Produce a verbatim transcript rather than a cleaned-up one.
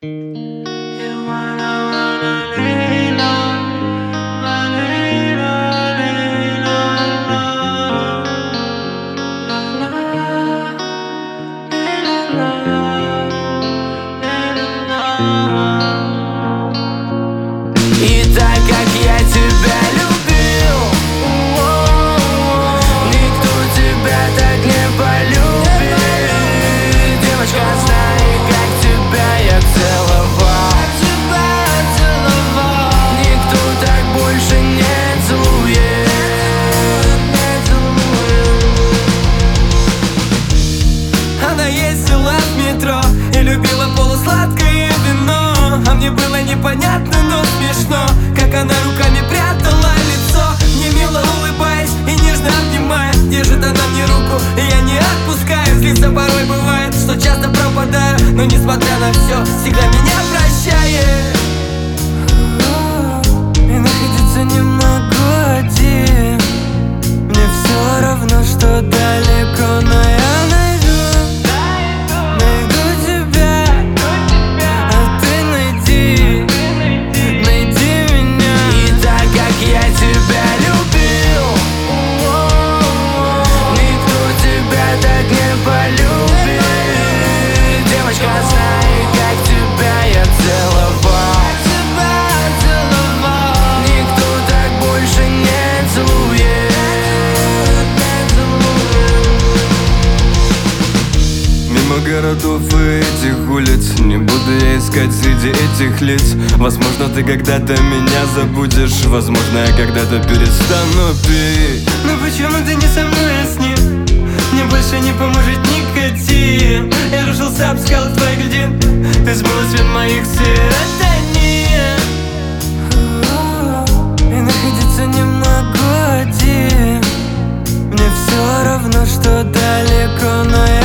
И так как я тебя любил, никто тебя так не полюбит. Девочка, знай, как тебя я целовал. Никто так больше не целует. Она ездила в метро и любила полусладкое вино. А мне было непонятно, но смешно, как она руками прятала лицо, мне мило улыбаясь и нежно обнимая. Держит она мне руку, и я не отпускаю. Злиться порой бывает, что часто пропадаю, но несмотря на все, всегда меня прощает. И находиться немного один, мне все равно, что далеко, но я найду, найду тебя, а ты найди, найди меня. И так как я тебя любил, никто тебя так не полюбит. Девочка, знай, как тебя я целовал. Никто так больше не целует. Мимо городов и этих улиц не буду я искать среди этих лиц. Возможно, ты когда-то меня забудешь, возможно, я когда-то перестану пить. Но почему ты не со мной, а с ним? Мне больше не поможет никотин. Я рушился об скалы твоих льдин, ты смыла свет моих серотонин. И находиться немного один, мне все равно, что далеко, но я